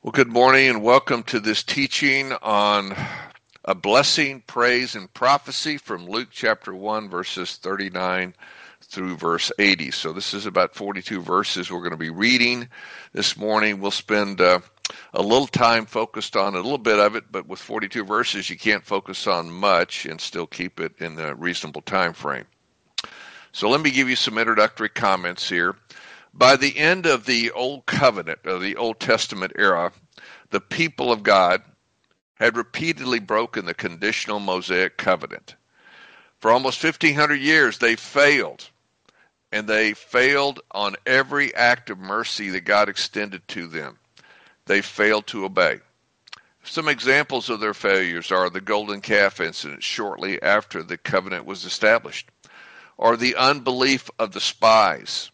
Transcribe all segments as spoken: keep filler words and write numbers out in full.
Well, good morning and welcome to this teaching on a blessing, praise, and prophecy from Luke chapter one, verses thirty-nine through verse eighty. So this is about forty-two verses we're going to be reading this morning. We'll spend uh, a little time focused on a little bit of it, but with forty-two verses, you can't focus on much and still keep it in a reasonable time frame. So let me give you some introductory comments here. By the end of the Old Covenant, or the Old Testament era, the people of God had repeatedly broken the conditional Mosaic covenant. For almost fifteen hundred years, they failed, and they failed on every act of mercy that God extended to them. They failed to obey. Some examples of their failures are the golden calf incident shortly after the covenant was established, or the unbelief of the spies,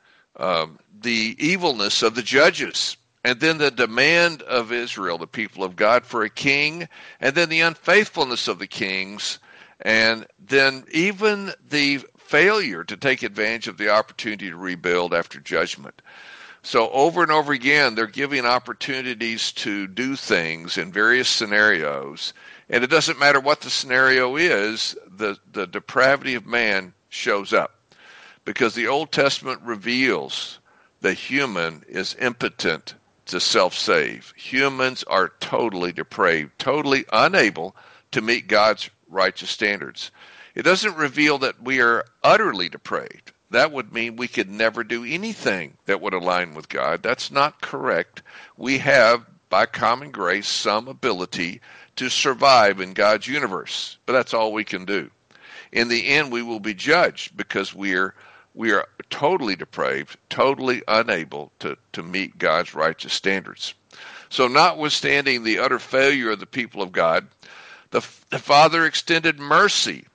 Um, the evilness of the judges, and then the demand of Israel, the people of God, for a king, and then the unfaithfulness of the kings, and then even the failure to take advantage of the opportunity to rebuild after judgment. So over and over again, they're giving opportunities to do things in various scenarios, and it doesn't matter what the scenario is, the, the depravity of man shows up. Because the Old Testament reveals the human is impotent to self-save. Humans are totally depraved, totally unable to meet God's righteous standards. It doesn't reveal that we are utterly depraved. That would mean we could never do anything that would align with God. That's not correct. We have, by common grace, some ability to survive in God's universe, but that's all we can do. In the end, we will be judged because we are We are totally depraved, totally unable to, to meet God's righteous standards. So notwithstanding the utter failure of the people of God, the, the Father extended mercy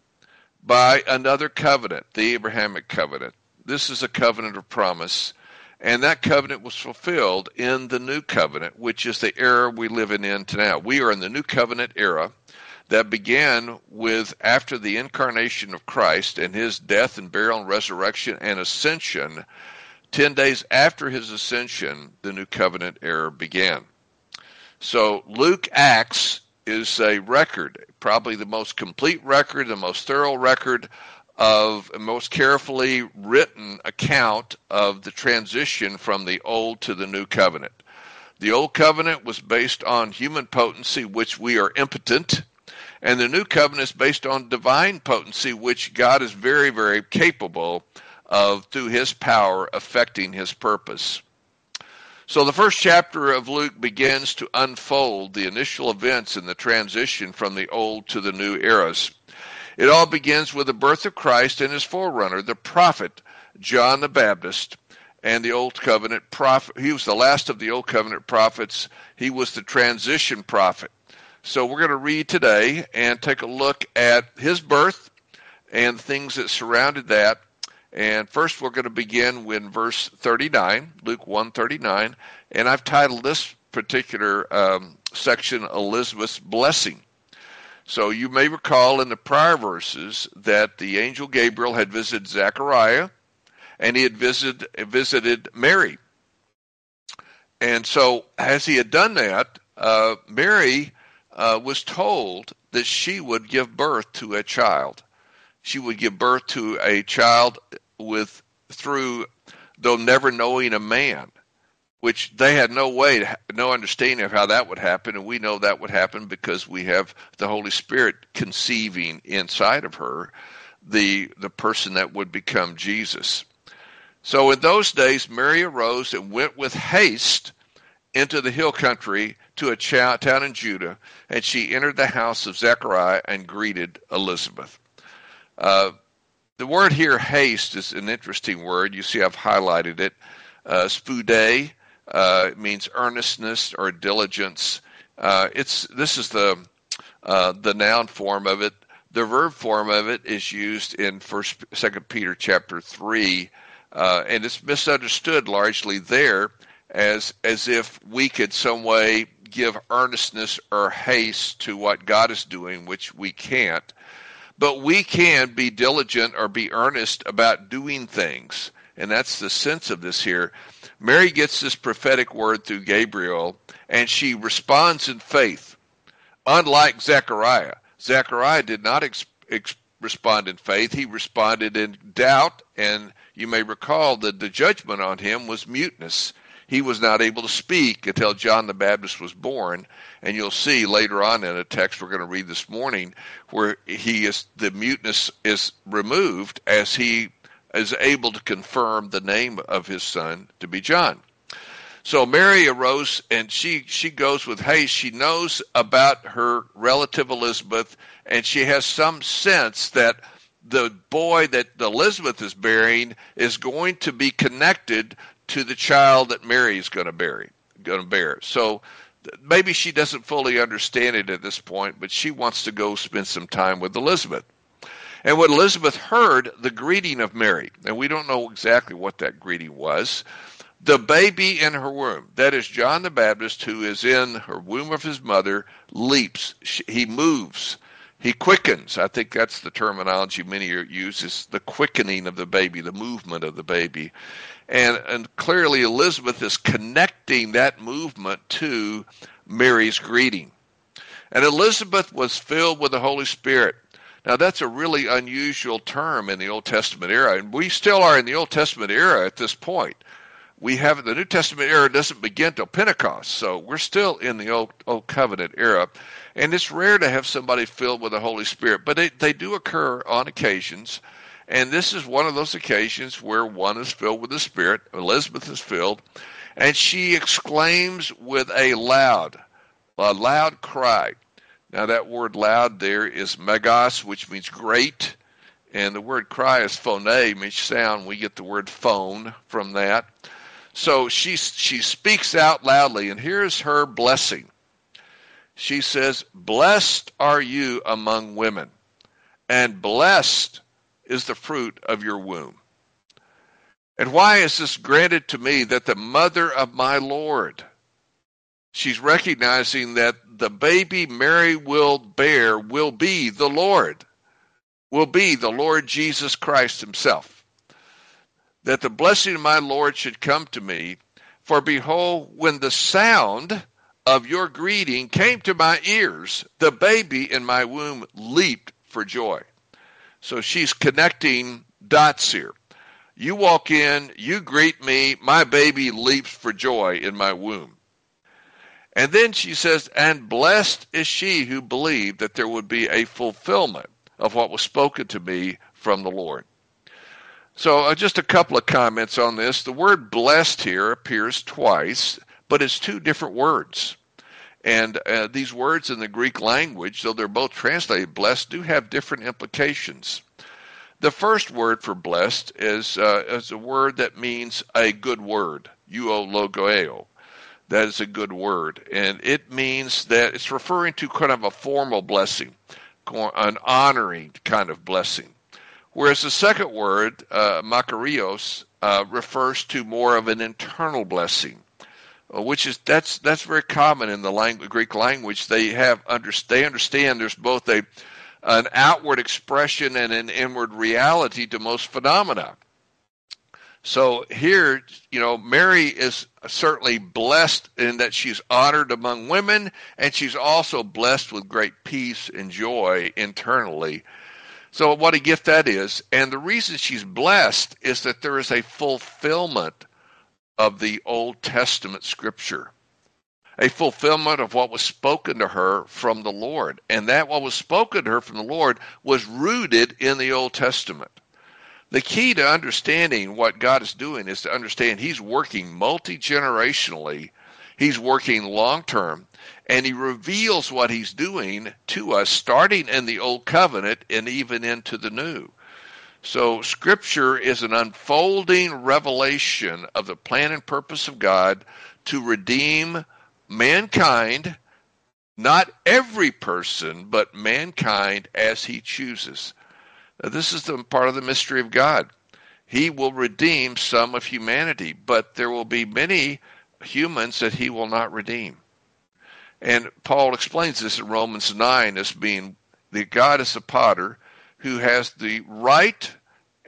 by another covenant, the Abrahamic covenant. This is a covenant of promise, and that covenant was fulfilled in the new covenant, which is the era we live in now. We are in the new covenant era that began with after the incarnation of Christ and his death and burial and resurrection and ascension. Ten days after his ascension, the new covenant era began. So Luke Acts is a record, probably the most complete record, the most thorough record of a most carefully written account of the transition from the old to the new covenant. The old covenant was based on human potency, which we are impotent. And the new covenant is based on divine potency, which God is very, very capable of, through his power, affecting his purpose. So the first chapter of Luke begins to unfold the initial events in the transition from the old to the new eras. It all begins with the birth of Christ and his forerunner, the prophet John the Baptist, and the old covenant prophet. He was the last of the old covenant prophets. He was the transition prophet. So we're going to read today and take a look at his birth and things that surrounded that. And first we're going to begin with verse thirty-nine, Luke one thirty-nine. And I've titled this particular um, section, Elizabeth's Blessing. So you may recall in the prior verses that the angel Gabriel had visited Zechariah and he had visited, visited Mary. And so as he had done that, uh, Mary Uh, was told that she would give birth to a child. She would give birth to a child with through, though never knowing a man, which they had no way, no understanding of how that would happen. And we know that would happen because we have the Holy Spirit conceiving inside of her the the person that would become Jesus. So in those days, Mary arose and went with haste into the hill country to a ch- town in Judah, and she entered the house of Zechariah and greeted Elizabeth. Uh, the word here, haste, is an interesting word. You see I've highlighted it. Uh, spude uh, means earnestness or diligence. Uh, it's This is the uh, the noun form of it. The verb form of it is used in First, Second Peter chapter three, uh, and it's misunderstood largely there as as if we could some way give earnestness or haste to what God is doing, which we can't. But we can be diligent or be earnest about doing things. And that's the sense of this here. Mary gets this prophetic word through Gabriel, and she responds in faith. Unlike Zechariah. Zechariah did not ex- ex- respond in faith. He responded in doubt, and you may recall that the judgment on him was muteness. He was not able to speak until John the Baptist was born, and you'll see later on in a text we're going to read this morning where he is the muteness is removed as he is able to confirm the name of his son to be John. So Mary arose, and she, she goes with haste. She knows about her relative Elizabeth, and she has some sense that the boy that Elizabeth is bearing is going to be connected to the child that Mary is going to bear. Going to bear. So maybe she doesn't fully understand it at this point, but she wants to go spend some time with Elizabeth. And when Elizabeth heard the greeting of Mary, and we don't know exactly what that greeting was, the baby in her womb, that is John the Baptist, who is in her womb of his mother, leaps. He moves. He quickens. I think that's the terminology many use, is the quickening of the baby, the movement of the baby. And, and clearly Elizabeth is connecting that movement to Mary's greeting. And Elizabeth was filled with the Holy Spirit. Now, that's a really unusual term in the Old Testament era, and we still are in the Old Testament era at this point. We have the New Testament era doesn't begin till Pentecost, so we're still in the Old, Old Covenant era, and it's rare to have somebody filled with the Holy Spirit, but they, they do occur on occasions, and this is one of those occasions where one is filled with the Spirit. Elizabeth is filled, and she exclaims with a loud, a loud cry. Now, that word loud there is megas, which means great, and the word cry is phone, means sound. We get the word phone from that. So she, she speaks out loudly, and here's her blessing. She says, "Blessed are you among women, and blessed is the fruit of your womb." And why is this granted to me, that the mother of my Lord? She's recognizing that the baby Mary will bear will be the Lord, will be the Lord Jesus Christ himself. That the blessing of my Lord should come to me, for behold, when the sound of your greeting came to my ears, the baby in my womb leaped for joy. So she's connecting dots here. You walk in, you greet me, my baby leaps for joy in my womb. And then she says, and blessed is she who believed that there would be a fulfillment of what was spoken to me from the Lord. So uh, just a couple of comments on this. The word blessed here appears twice, but it's two different words. And uh, these words in the Greek language, though they're both translated blessed, do have different implications. The first word for blessed is, uh, is a word that means a good word, eulogoeo. That is a good word. And it means that it's referring to kind of a formal blessing, an honoring kind of blessing. Whereas the second word, uh, makarios, uh, refers to more of an internal blessing, uh, which is that's that's very common in the language, Greek language. They have under, they understand there's both a an outward expression and an inward reality to most phenomena. So here, you know, Mary is certainly blessed in that she's honored among women, and she's also blessed with great peace and joy internally. So what a gift that is. And the reason she's blessed is that there is a fulfillment of the Old Testament scripture, a fulfillment of what was spoken to her from the Lord. And that what was spoken to her from the Lord was rooted in the Old Testament. The key to understanding what God is doing is to understand he's working multi-generationally, he's working long-term, and he reveals what he's doing to us starting in the Old Covenant and even into the New. So Scripture is an unfolding revelation of the plan and purpose of God to redeem mankind, not every person, but mankind as he chooses. Now, this is the part of the mystery of God. He will redeem some of humanity, but there will be many humans that he will not redeem. And Paul explains this in Romans nine as being that God is a potter who has the right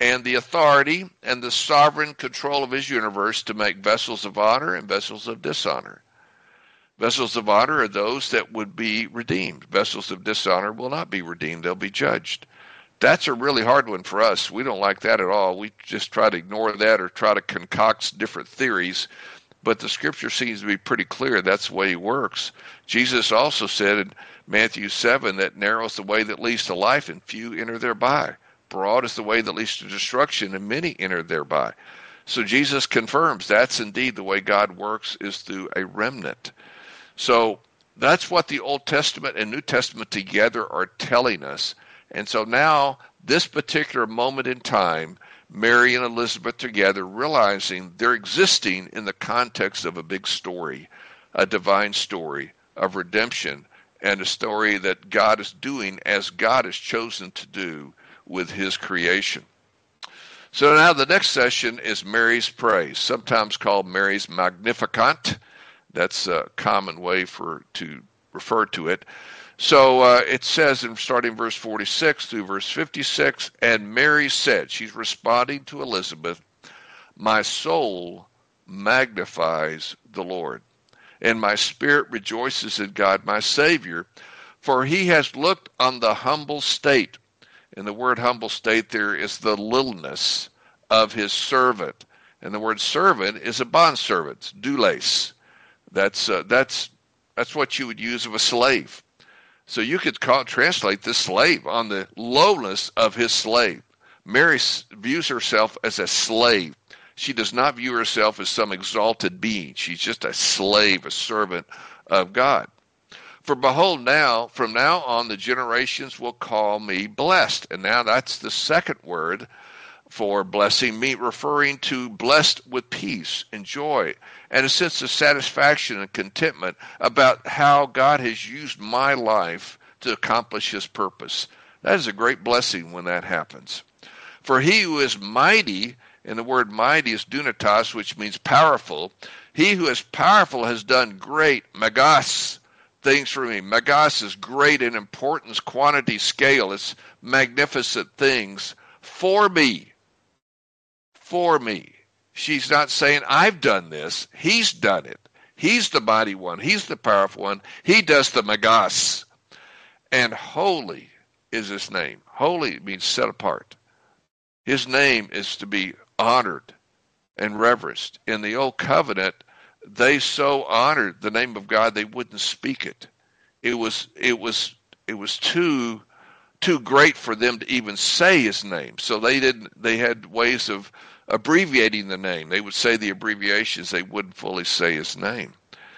and the authority and the sovereign control of his universe to make vessels of honor and vessels of dishonor. Vessels of honor are those that would be redeemed. Vessels of dishonor will not be redeemed. They'll be judged. That's a really hard one for us. We don't like that at all. We just try to ignore that or try to concoct different theories. But the scripture seems to be pretty clear. That's the way he works. Jesus also said in Matthew seven that narrow is the way that leads to life and few enter thereby. Broad is the way that leads to destruction and many enter thereby. So Jesus confirms that's indeed the way God works, is through a remnant. So that's what the Old Testament and New Testament together are telling us. And so now, this particular moment in time, Mary and Elizabeth together, realizing they're existing in the context of a big story, a divine story of redemption, and a story that God is doing as God has chosen to do with his creation. So now the next session is Mary's praise, sometimes called Mary's Magnificat. That's a common way for to refer to it. So uh, it says, in starting verse forty-six through verse fifty-six, and Mary said, she's responding to Elizabeth, my soul magnifies the Lord, and my spirit rejoices in God my Savior, for he has looked on the humble state. And the word humble state there is the littleness of his servant. And the word servant is a bondservant, doulos. That's uh, that's that's what you would use of a slave. So you could call, translate this slave on the lowness of his slave. Mary views herself as a slave. She does not view herself as some exalted being. She's just a slave, a servant of God. For behold, now, from now on, the generations will call me blessed. And now that's the second word for blessing, me referring to blessed with peace and joy and a sense of satisfaction and contentment about how God has used my life to accomplish his purpose. That is a great blessing when that happens. For he who is mighty, and the word mighty is dunatos, which means powerful, he who is powerful has done great, megas, things for me. Megas is great in importance, quantity, scale. It's magnificent things for me. For me. She's not saying, I've done this. He's done it. He's the mighty one. He's the powerful one. He does the megas. And holy is his name. Holy means set apart. His name is to be honored and reverenced. In the old covenant, they so honored the name of God they wouldn't speak it. It was it was it was too too great for them to even say his name. So they didn't they had ways of abbreviating the name. They would say the abbreviations, they wouldn't fully say his name.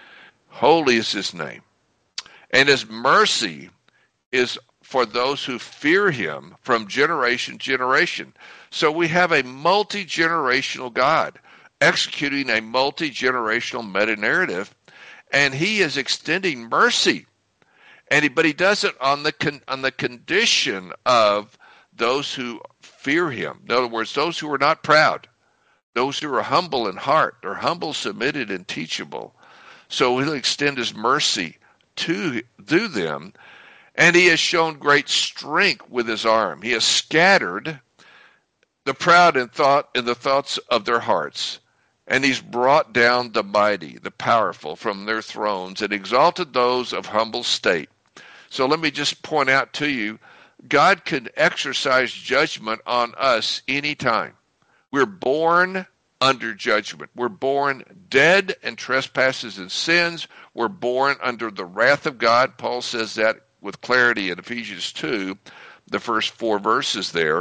Holy is his name. And his mercy is for those who fear him from generation to generation. So we have a multi-generational God executing a multi-generational meta-narrative, and he is extending mercy. And he, but he does it on the con, on the condition of those who fear him. In other words, those who are not proud, those who are humble in heart, or humble, submitted, and teachable. So he'll extend his mercy to, to them, and he has shown great strength with his arm. He has scattered the proud in thought in the thoughts of their hearts, and he's brought down the mighty, the powerful, from their thrones, and exalted those of humble state. So let me just point out to you, God can exercise judgment on us anytime. We're born under judgment. We're born dead in trespasses and sins. We're born under the wrath of God. Paul says that with clarity in Ephesians two, the first four verses there.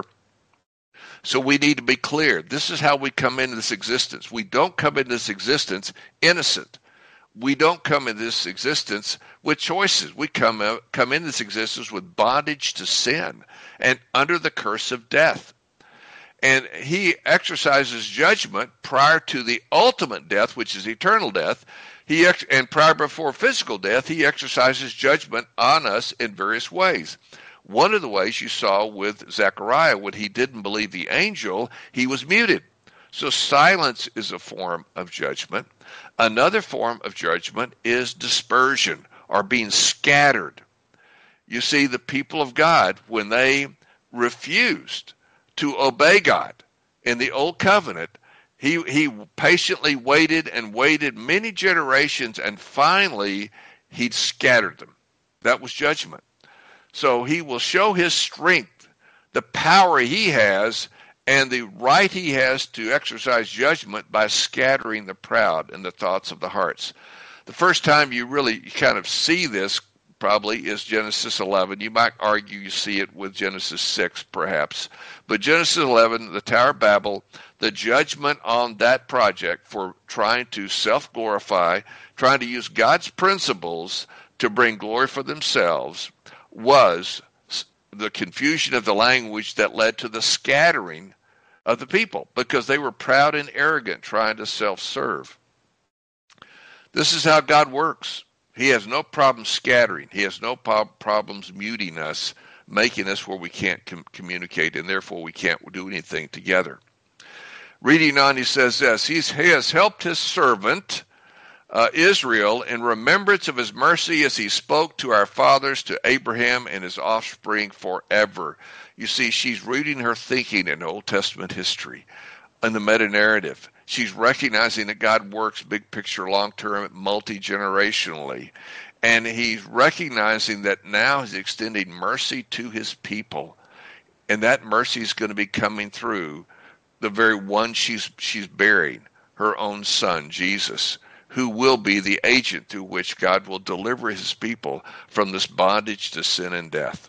So we need to be clear. This is how we come into this existence. We don't come into this existence innocent. We don't come into this existence with choices. We come, uh, come into this existence with bondage to sin and under the curse of death. And he exercises judgment prior to the ultimate death, which is eternal death. He ex- and prior before physical death, he exercises judgment on us in various ways. One of the ways you saw with Zechariah, when he didn't believe the angel, he was muted. So silence is a form of judgment. Another form of judgment is dispersion, or being scattered. You see, the people of God, when they refused to obey God. In the old covenant, he, he patiently waited and waited many generations, and finally he scattered them. That was judgment. So he will show his strength, the power he has, and the right he has to exercise judgment by scattering the proud in the thoughts of the hearts. The first time you really kind of see this probably is Genesis eleven. You might argue you see it with Genesis six perhaps. But Genesis eleven, the Tower of Babel, the judgment on that project for trying to self-glorify, trying to use God's principles to bring glory for themselves, was the confusion of the language that led to the scattering of the people because they were proud and arrogant, trying to self-serve. This is how God works. He has no problem scattering. He has no problems muting us, making us where we can't com- communicate, and therefore we can't do anything together. Reading on, he says this, He's, he has helped his servant uh, Israel in remembrance of his mercy as he spoke to our fathers, to Abraham and his offspring forever. You see, she's rooting her thinking in Old Testament history, in the meta-narrative. She's recognizing that God works big picture, long-term, multi-generationally. And he's recognizing that now he's extending mercy to his people. And that mercy is going to be coming through the very one she's she's bearing, her own son, Jesus, who will be the agent through which God will deliver his people from this bondage to sin and death.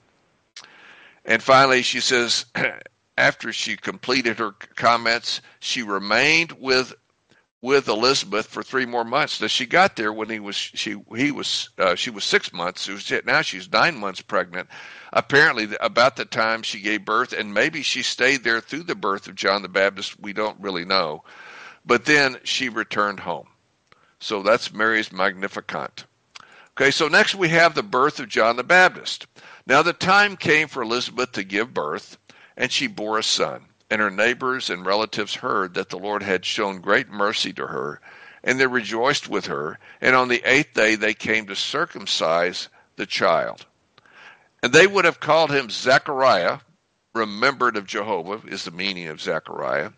And finally, she says, after she completed her comments, she remained with with Elizabeth for three more months. Now, she got there when he was she he was uh, she was six months. It was, now she's nine months pregnant. Apparently, about the time she gave birth, and maybe she stayed there through the birth of John the Baptist. We don't really know. But then she returned home. So that's Mary's Magnificat. Okay, so next we have the birth of John the Baptist. Now the time came for Elizabeth to give birth, and she bore a son. And her neighbors and relatives heard that the Lord had shown great mercy to her, and they rejoiced with her. And on the eighth day they came to circumcise the child. And they would have called him Zechariah, remembered of Jehovah, is the meaning of Zechariah,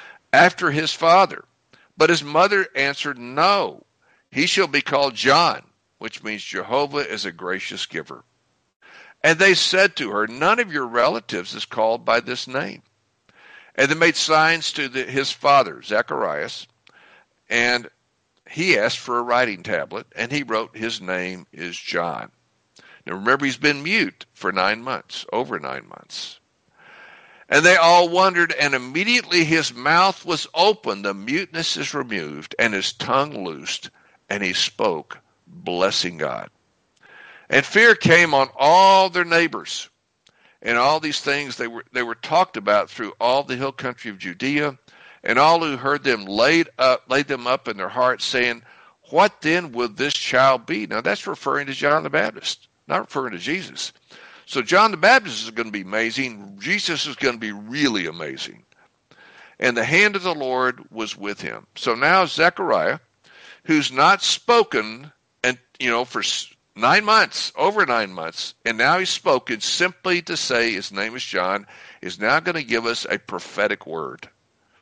after his father. But his mother answered, No, he shall be called John, which means Jehovah is a gracious giver. And they said to her, None of your relatives is called by this name. And they made signs to the, his father, Zacharias, and he asked for a writing tablet, and he wrote, His name is John. Now remember, he's been mute for nine months, over nine months. And they all wondered, and immediately his mouth was opened, the muteness is removed, and his tongue loosed, and he spoke, blessing God. And fear came on all their neighbors. And all these things, they were they were talked about through all the hill country of Judea, and all who heard them laid up laid them up in their hearts, saying, What then would this child be? Now that's referring to John the Baptist, not referring to Jesus. So John the Baptist is going to be amazing. Jesus is going to be really amazing. And the hand of the Lord was with him. So now Zechariah, who's not spoken, and you know, for nine months, over nine months, and now he's spoken simply to say his name is John, is now going to give us a prophetic word.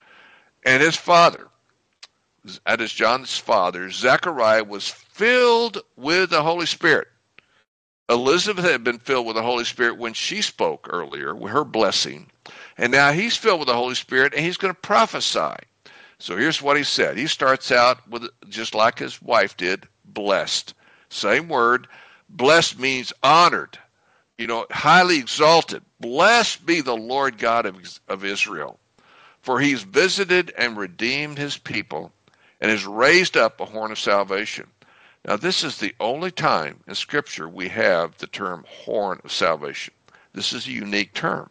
And his father, that is John's father, Zechariah, was filled with the Holy Spirit. Elizabeth had been filled with the Holy Spirit when she spoke earlier, with her blessing. And now he's filled with the Holy Spirit, and he's going to prophesy. So here's what he said. He starts out with, just like his wife did, blessed. Same word. Blessed means honored, you know, highly exalted. Blessed be the Lord God of, of Israel, for he's visited and redeemed his people and has raised up a horn of salvation. Now, this is the only time in Scripture we have the term horn of salvation. This is a unique term.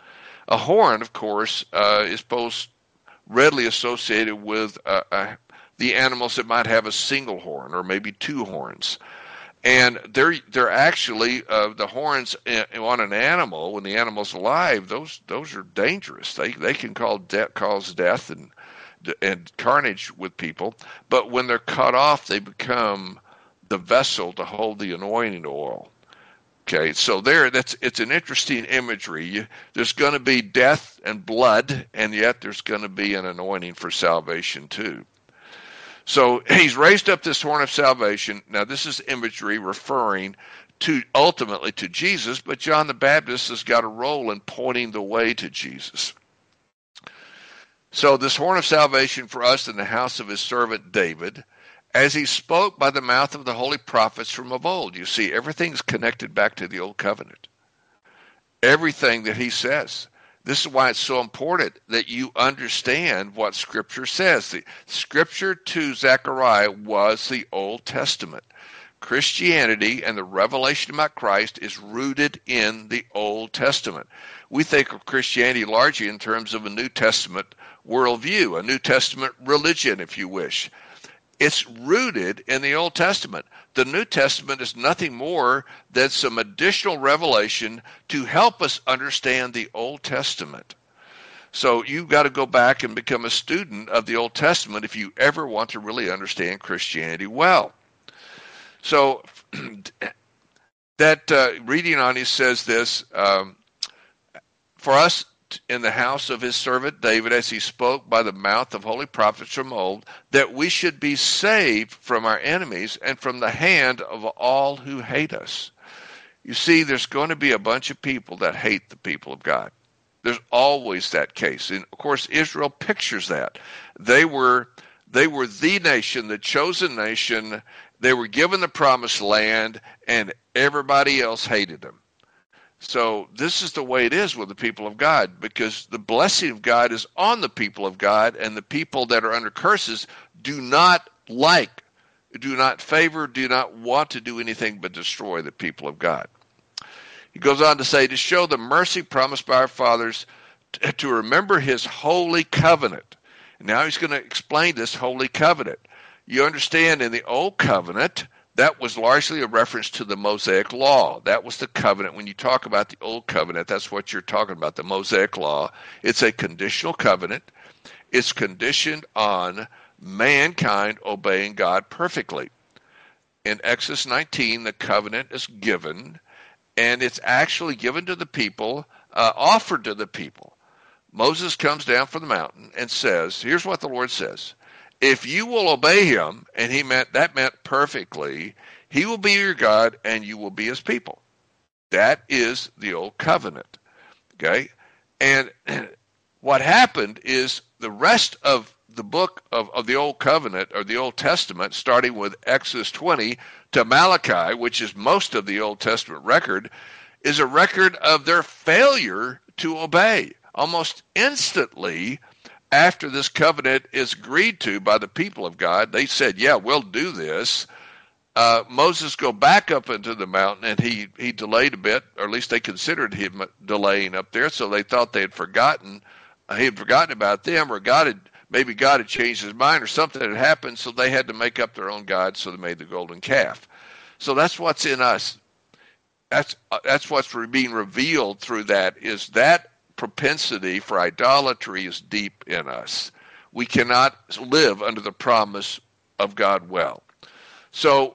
A horn, of course, uh, is both readily associated with uh, uh, the animals that might have a single horn or maybe two horns. And they're they're actually, uh, the horns on an animal, when the animal's alive, those those are dangerous. They they can cause death, cause death and and carnage with people. But when they're cut off, they become the vessel to hold the anointing oil. Okay, so there, that's it's an interesting imagery. You, there's going to be death and blood, and yet there's going to be an anointing for salvation too. So he's raised up this horn of salvation. Now this is imagery referring to ultimately to Jesus, but John the Baptist has got a role in pointing the way to Jesus. So this horn of salvation for us in the house of his servant David, as he spoke by the mouth of the holy prophets from of old. You see, everything's connected back to the old covenant. Everything that he says. This is why it's so important that you understand what Scripture says. The Scripture to Zechariah was the Old Testament. Christianity and the revelation about Christ is rooted in the Old Testament. We think of Christianity largely in terms of a New Testament worldview, a New Testament religion, if you wish. It's rooted in the Old Testament. The New Testament is nothing more than some additional revelation to help us understand the Old Testament. So you've got to go back and become a student of the Old Testament if you ever want to really understand Christianity well. So that uh, reading on, he says this, um, for us in the house of his servant David, as he spoke by the mouth of holy prophets from old, that we should be saved from our enemies and from the hand of all who hate us. You see, there's going to be a bunch of people that hate the people of God. There's always that case. And of course, Israel pictures that. They were, they were the nation, the chosen nation. They were given the promised land, and everybody else hated them. So this is the way it is with the people of God, because the blessing of God is on the people of God, and the people that are under curses do not like, do not favor, do not want to do anything but destroy the people of God. He goes on to say, to show the mercy promised by our fathers, to remember his holy covenant. And now he's going to explain this holy covenant. You understand, in the old covenant, that was largely a reference to the Mosaic law. That was the covenant. When you talk about the old covenant, that's what you're talking about, the Mosaic law. It's a conditional covenant. It's conditioned on mankind obeying God perfectly. In Exodus nineteen, the covenant is given, and it's actually given to the people, uh, offered to the people. Moses comes down from the mountain and says, here's what the Lord says. If you will obey him, and he meant that meant perfectly, he will be your God and you will be his people. That is the old covenant. Okay? And what happened is the rest of the book of, of the old covenant, or the Old Testament, starting with Exodus twenty to Malachi, which is most of the Old Testament record, is a record of their failure to obey. Almost instantly, after this covenant is agreed to by the people of God, they said, yeah, we'll do this. Uh, Moses go back up into the mountain, and he, he delayed a bit, or at least they considered him delaying up there, so they thought they had forgotten, uh, he had forgotten about them, or God had, maybe God had changed his mind, or something had happened, so they had to make up their own God, so they made the golden calf. So that's what's in us. That's, uh, that's what's being revealed through that, is that propensity for idolatry is deep in us. We cannot live under the promise of God well. So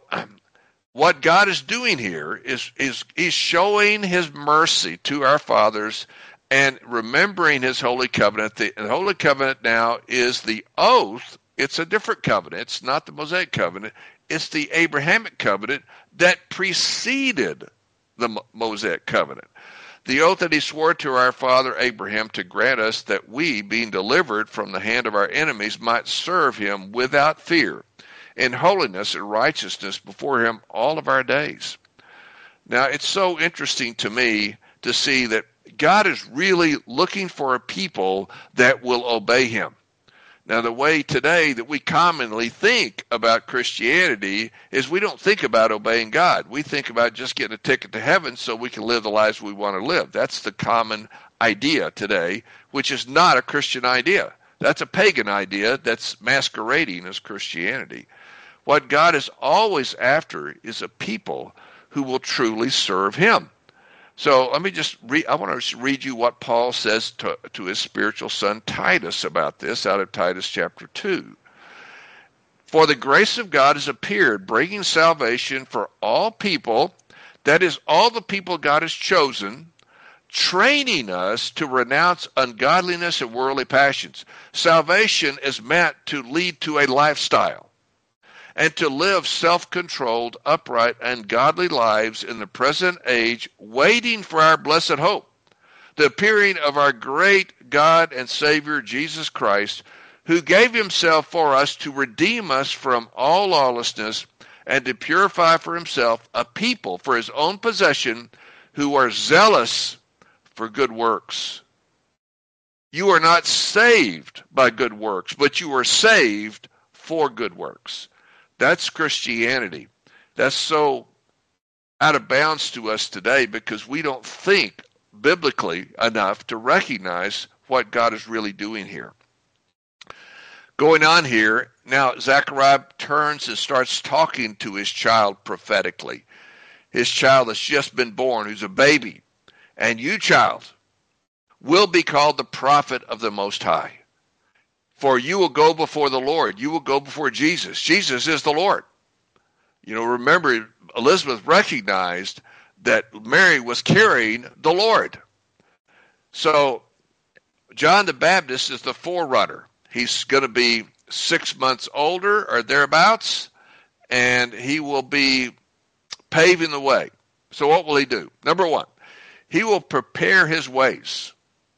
what God is doing here is, is he's showing his mercy to our fathers and remembering his holy covenant. The, the holy covenant now is the oath. It's a different covenant. It's not the Mosaic covenant. It's the Abrahamic covenant that preceded the Mosaic covenant. The oath that he swore to our father Abraham to grant us that we, being delivered from the hand of our enemies, might serve him without fear, in holiness and righteousness before him all of our days. Now, it's so interesting to me to see that God is really looking for a people that will obey him. Now, the way today that we commonly think about Christianity is we don't think about obeying God. We think about just getting a ticket to heaven so we can live the lives we want to live. That's the common idea today, which is not a Christian idea. That's a pagan idea that's masquerading as Christianity. What God is always after is a people who will truly serve him. So let me just read, I want to read you what Paul says to, to his spiritual son Titus about this out of Titus chapter two. For the grace of God has appeared, bringing salvation for all people, That is, all the people God has chosen, training us to renounce ungodliness and worldly passions. Salvation is meant to lead to a lifestyle and to live self-controlled, upright, and godly lives in the present age, waiting for our blessed hope, the appearing of our great God and Savior, Jesus Christ, who gave himself for us to redeem us from all lawlessness and to purify for himself a people for his own possession who are zealous for good works. You are not saved by good works, but you are saved for good works. That's Christianity. That's so out of bounds to us today because we don't think biblically enough to recognize what God is really doing here. Going on here, now Zechariah turns and starts talking to his child prophetically. His child that's just been born, who's a baby. And you, child, will be called the prophet of the Most High. For you will go before the Lord. You will go before Jesus. Jesus is the Lord. You know, remember, Elizabeth recognized that Mary was carrying the Lord. So, John the Baptist is the forerunner. He's going to be six months older or thereabouts, and he will be paving the way. So what will he do? Number one, he will prepare his ways.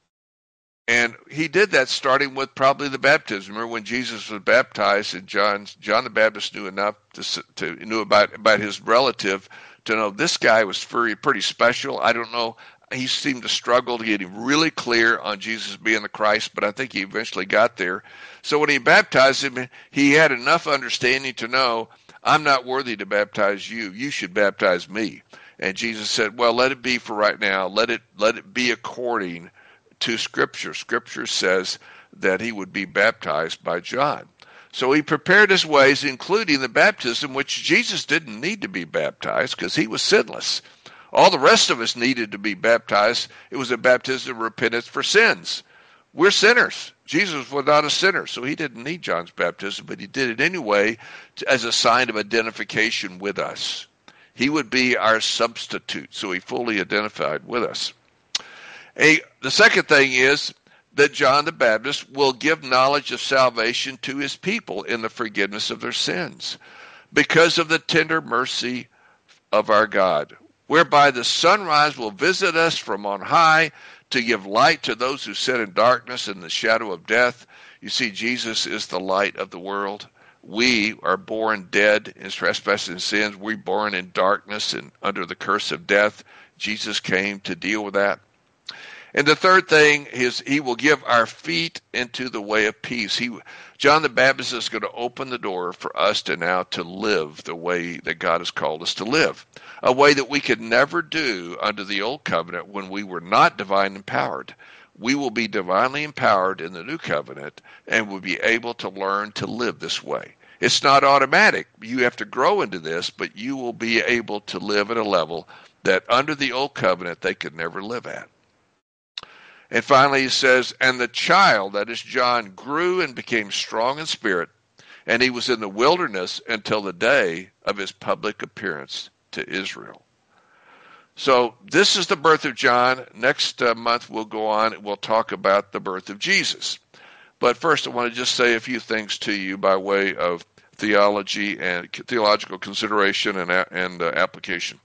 And he did that starting with probably the baptism. Remember when Jesus was baptized, and John John the Baptist knew enough to, to knew about about his relative to know this guy was pretty, pretty special. I don't know. He seemed to struggle to get him really clear on Jesus being the Christ, but I think he eventually got there. So when he baptized him, he had enough understanding to know, I'm not worthy to baptize you. You should baptize me. And Jesus said, well, let it be for right now. Let it let it be according to Scripture. Scripture says that he would be baptized by John. So he prepared his ways, including the baptism, which Jesus didn't need to be baptized because he was sinless. All the rest of us needed to be baptized. It was a baptism of repentance for sins. We're sinners. Jesus was not a sinner, so he didn't need John's baptism, but he did it anyway as a sign of identification with us. He would be our substitute, so he fully identified with us. A, the second thing is that John the Baptist will give knowledge of salvation to his people in the forgiveness of their sins because of the tender mercy of our God, whereby the sunrise will visit us from on high to give light to those who sit in darkness and the shadow of death. You see, Jesus is the light of the world. We are born dead in trespasses and sins. We're born in darkness and under the curse of death. Jesus came to deal with that. And the third thing is he will give our feet into the way of peace. He, John the Baptist is going to open the door for us to now to live the way that God has called us to live, a way that we could never do under the old covenant when we were not divine empowered. We will be divinely empowered in the new covenant and will be able to learn to live this way. It's not automatic. You have to grow into this, but you will be able to live at a level that under the old covenant they could never live at. And finally he says, and the child, that is John, grew and became strong in spirit, and he was in the wilderness until the day of his public appearance to Israel. So this is the birth of John. Next uh, month we'll go on and we'll talk about the birth of Jesus. But first I want to just say a few things to you by way of theology and theological consideration and, and uh, application.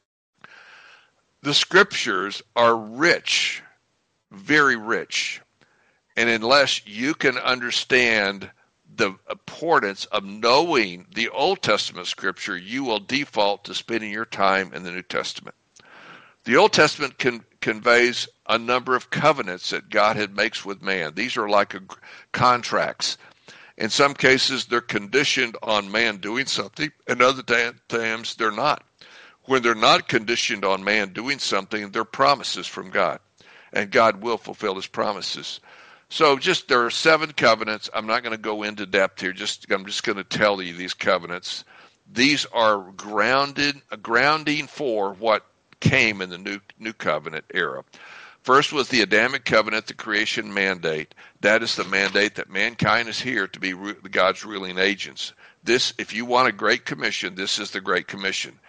The scriptures are rich, very rich, and unless you can understand the importance of knowing the Old Testament scripture, you will default to spending your time in the New Testament. The Old Testament con- conveys a number of covenants that God had makes with man. These are like a, contracts. In some cases, they're conditioned on man doing something, and other times they're not. When they're not conditioned on man doing something, they're promises from God. And God will fulfill his promises. So just there are seven covenants. I'm not going to go into depth here. Just I'm just going to tell you these covenants. These are grounded, a grounding for what came in the new new covenant era. First was the Adamic covenant, the creation mandate. That is the mandate that mankind is here to be God's ruling agents. This, if you want a great commission, this is the Great Commission.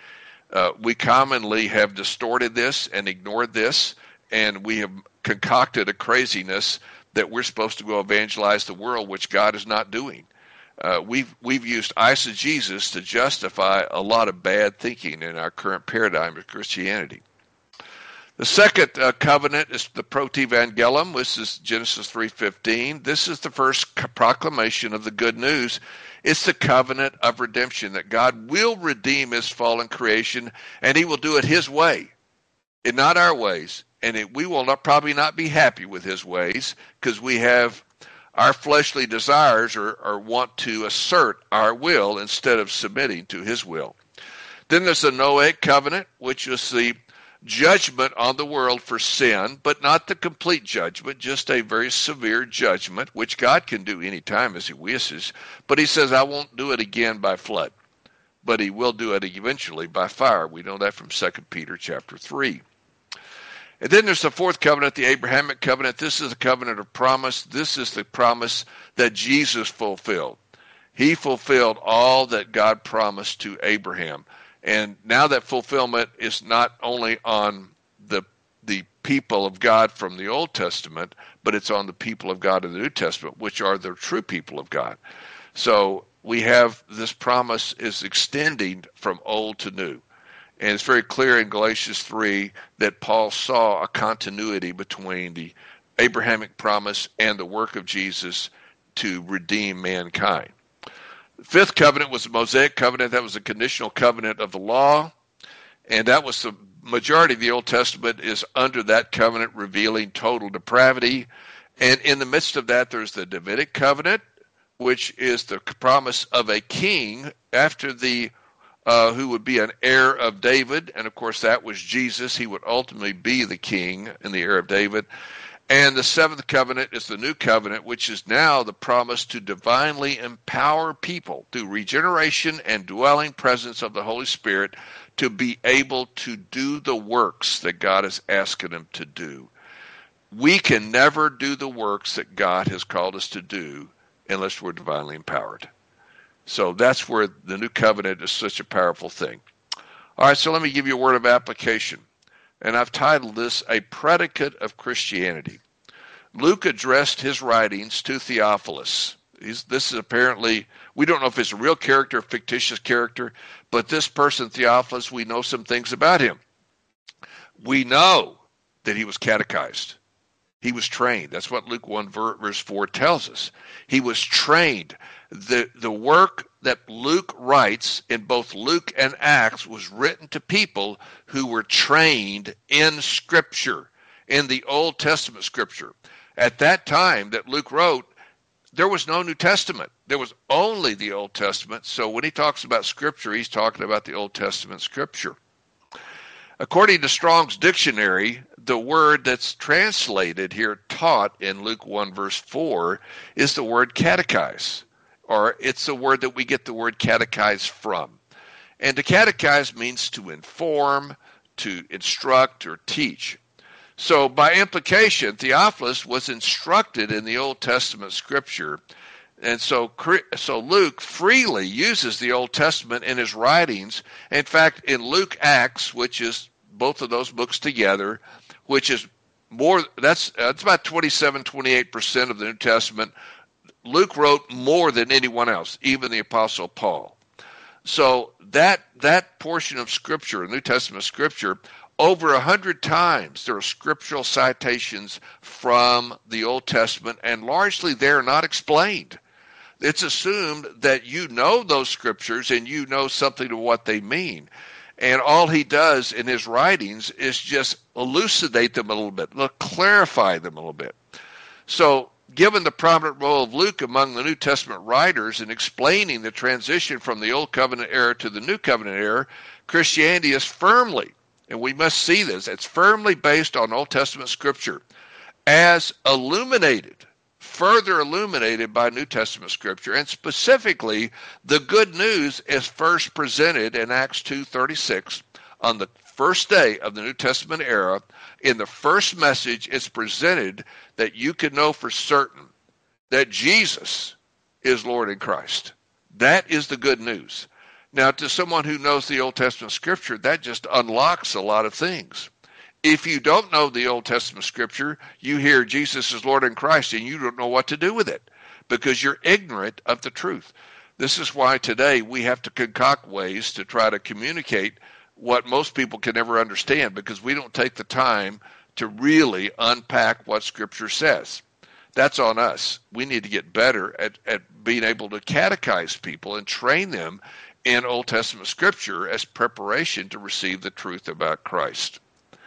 Uh, we commonly have distorted this and ignored this, and we have concocted a craziness that we're supposed to go evangelize the world, which God is not doing. Uh, we've we've used eisegesis to justify a lot of bad thinking in our current paradigm of Christianity. The second uh, covenant is the Protevangelium. This is Genesis three fifteen. This is the first proclamation of the good news. It's the covenant of redemption, that God will redeem his fallen creation, and he will do it his way, and not our ways. And it, we will not, probably not be happy with his ways, because we have our fleshly desires or, or want to assert our will instead of submitting to his will. Then there's the Noahic covenant, which is the judgment on the world for sin, but not the complete judgment, just a very severe judgment, which God can do any time as he wishes. But he says, I won't do it again by flood, but he will do it eventually by fire. We know that from Second Peter chapter three. And then there's the fourth covenant, the Abrahamic covenant. This is the covenant of promise. This is the promise that Jesus fulfilled. He fulfilled all that God promised to Abraham. And now that fulfillment is not only on the the people of God from the Old Testament, but it's on the people of God in the New Testament, which are the true people of God. So we have this promise is extending from old to new. And it's very clear in Galatians three that Paul saw a continuity between the Abrahamic promise and the work of Jesus to redeem mankind. The fifth covenant was the Mosaic covenant. That was a conditional covenant of the law. And that was the majority of the Old Testament is under that covenant, revealing total depravity. And in the midst of that, there's the Davidic covenant, which is the promise of a king after the uh, who would be an heir of David. And of course, that was Jesus. He would ultimately be the king and the heir of David. And the seventh covenant is the new covenant, which is now the promise to divinely empower people through regeneration and dwelling presence of the Holy Spirit to be able to do the works that God is asking them to do. We can never do the works that God has called us to do unless we're divinely empowered. So that's where the new covenant is such a powerful thing. All right, so let me give you a word of application. And I've titled this, A Predicate of Christianity. Luke addressed his writings to Theophilus. He's, this is apparently, we don't know if it's a real character, a fictitious character, but this person, Theophilus, we know some things about him. We know that he was catechized. He was trained. That's what Luke one verse four tells us. He was trained. The, the work that Luke writes in both Luke and Acts was written to people who were trained in Scripture, in the Old Testament Scripture. At that time that Luke wrote, there was no New Testament. There was only the Old Testament. So when he talks about Scripture, he's talking about the Old Testament Scripture. According to Strong's Dictionary, the word that's translated here, taught, in Luke one verse four, is the word catechize. Or it's the word that we get the word catechize from. And to catechize means to inform, to instruct, or teach. So by implication, Theophilus was instructed in the Old Testament Scripture. And so, so Luke freely uses the Old Testament in his writings. In fact, in Luke Acts, which is both of those books together, which is more, that's, that's about twenty-seven, twenty-eight percent of the New Testament, Luke wrote more than anyone else, even the Apostle Paul. So that that portion of Scripture, New Testament Scripture, over a hundred times there are scriptural citations from the Old Testament, and largely they're not explained. It's assumed that you know those scriptures and you know something of what they mean. And all he does in his writings is just elucidate them a little bit, clarify them a little bit. So given the prominent role of Luke among the New Testament writers in explaining the transition from the Old Covenant era to the New Covenant era, Christianity is firmly, and we must see this, it's firmly based on Old Testament Scripture as illuminated, further illuminated by New Testament Scripture. And specifically, the good news is first presented in Acts two thirty-six on the first day of the New Testament era. In the first message, it's presented that you can know for certain that Jesus is Lord in Christ. That is the good news. Now, to someone who knows the Old Testament Scripture, that just unlocks a lot of things. If you don't know the Old Testament Scripture, you hear Jesus is Lord and Christ, and you don't know what to do with it because you're ignorant of the truth. This is why today we have to concoct ways to try to communicate what most people can never understand, because we don't take the time to really unpack what Scripture says. That's on us. We need to get better at, at being able to catechize people and train them in Old Testament Scripture as preparation to receive the truth about Christ.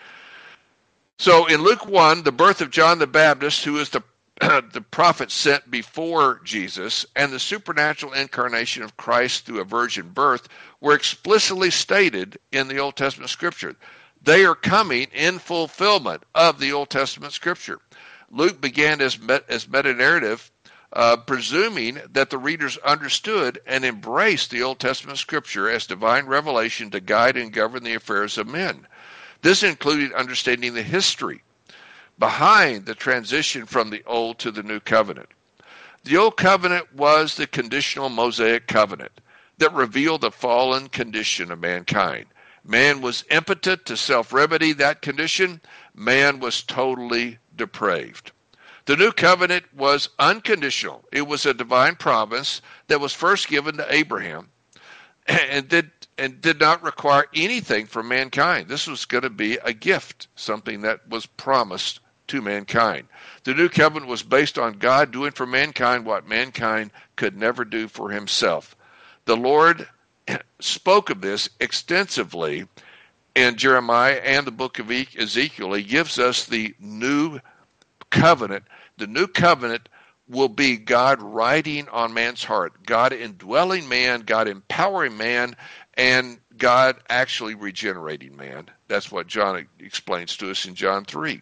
So in Luke one, the birth of John the Baptist, who is the, the prophet sent before Jesus, and the supernatural incarnation of Christ through a virgin birth were explicitly stated in the Old Testament Scripture. They are coming in fulfillment of the Old Testament Scripture. Luke began as, met, as meta-narrative, uh, presuming that the readers understood and embraced the Old Testament Scripture as divine revelation to guide and govern the affairs of men. This included understanding the history behind the transition from the Old to the New Covenant. The Old Covenant was the conditional Mosaic covenant that revealed the fallen condition of mankind. Man was impotent to self-remedy that condition. Man was totally depraved. The New Covenant was unconditional. It was a divine promise that was first given to Abraham and did, and did not require anything from mankind. This was going to be a gift, something that was promised to mankind. The New Covenant was based on God doing for mankind what mankind could never do for himself. The Lord spoke of this extensively in Jeremiah and the book of Ezekiel. He gives us the new covenant. The new covenant will be God writing on man's heart, God indwelling man, God empowering man, and God actually regenerating man. That's what John explains to us in John three.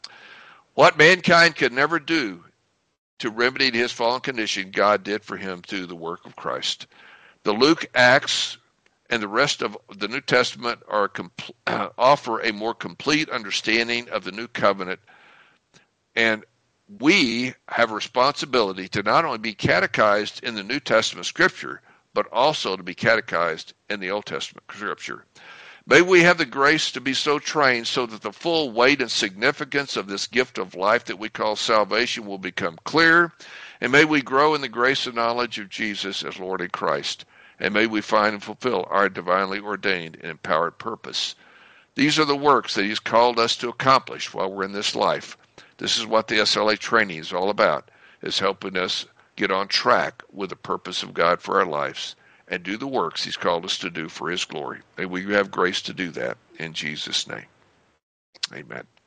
What mankind could never do to remedy his fallen condition, God did for him through the work of Christ. The Luke, Acts, and the rest of the New Testament are compl- uh, offer a more complete understanding of the new covenant, and we have a responsibility to not only be catechized in the New Testament Scripture, but also to be catechized in the Old Testament Scripture. May we have the grace to be so trained so that the full weight and significance of this gift of life that we call salvation will become clear, and may we grow in the grace and knowledge of Jesus as Lord and Christ, and may we find and fulfill our divinely ordained and empowered purpose. These are the works that He's called us to accomplish while we're in this life. This is what the S L A training is all about, is helping us get on track with the purpose of God for our lives and do the works He's called us to do for His glory. May we have grace to do that in Jesus' name. Amen.